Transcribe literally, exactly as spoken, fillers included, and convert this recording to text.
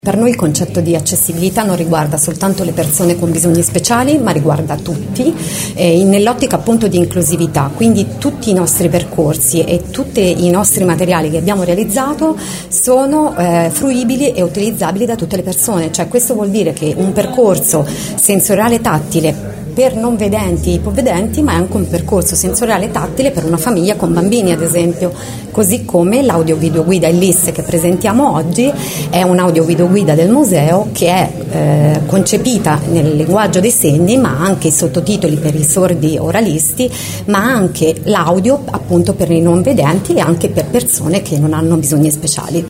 Per noi il concetto di accessibilità non riguarda soltanto le persone con bisogni speciali, ma riguarda tutti, eh, nell'ottica appunto di inclusività, quindi tutti i nostri percorsi e tutti i nostri materiali che abbiamo realizzato sono eh, fruibili e utilizzabili da tutte le persone, cioè questo vuol dire che un percorso sensoriale tattile per non vedenti e ipovedenti, ma è anche un percorso sensoriale e tattile per una famiglia con bambini, ad esempio, così come l'audio video guida I L I S che presentiamo oggi è un audio video guida del museo che è eh, concepita nel linguaggio dei segni, ma anche i sottotitoli per i sordi oralisti, ma anche l'audio appunto per i non vedenti e anche per persone che non hanno bisogni speciali.